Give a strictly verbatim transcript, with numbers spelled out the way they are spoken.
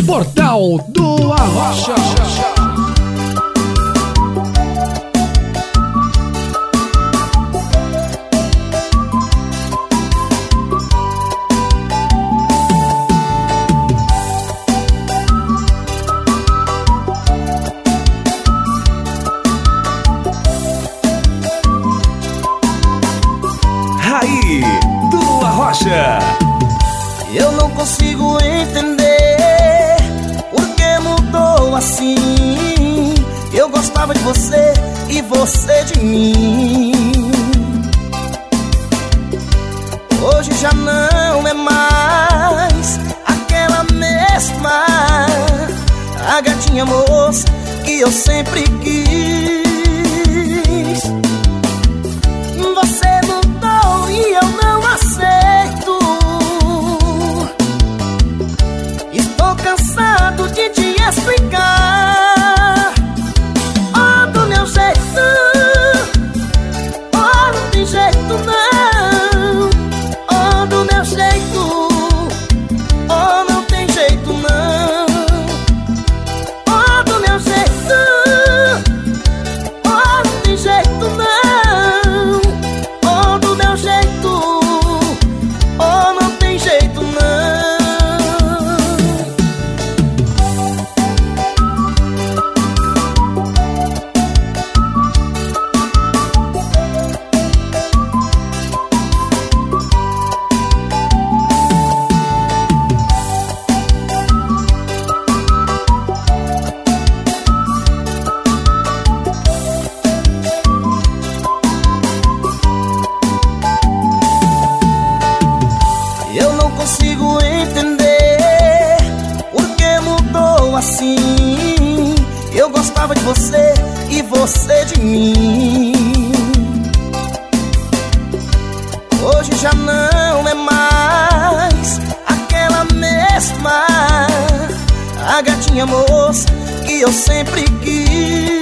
Portal do Arrocha. Raí do Arrocha. Eu não consigo entender por que mudou assim. Eu gostava de você e você de mim. Hoje já não é mais aquela mesma, a gatinha moça que eu sempre quis. Você mudou e eu não aceito. Estou cansado de te explicar. Oh, do meu jeito, oh, não tem jeito não. Oh, do meu jeito, oh, não tem jeito não. Oh, do meu jeito, oh, não tem jeito não. Eu não consigo entender por que mudou assim. Eu gostava de você e você de mim. Hoje já não é mais aquela mesma, a gatinha moça que eu sempre quis.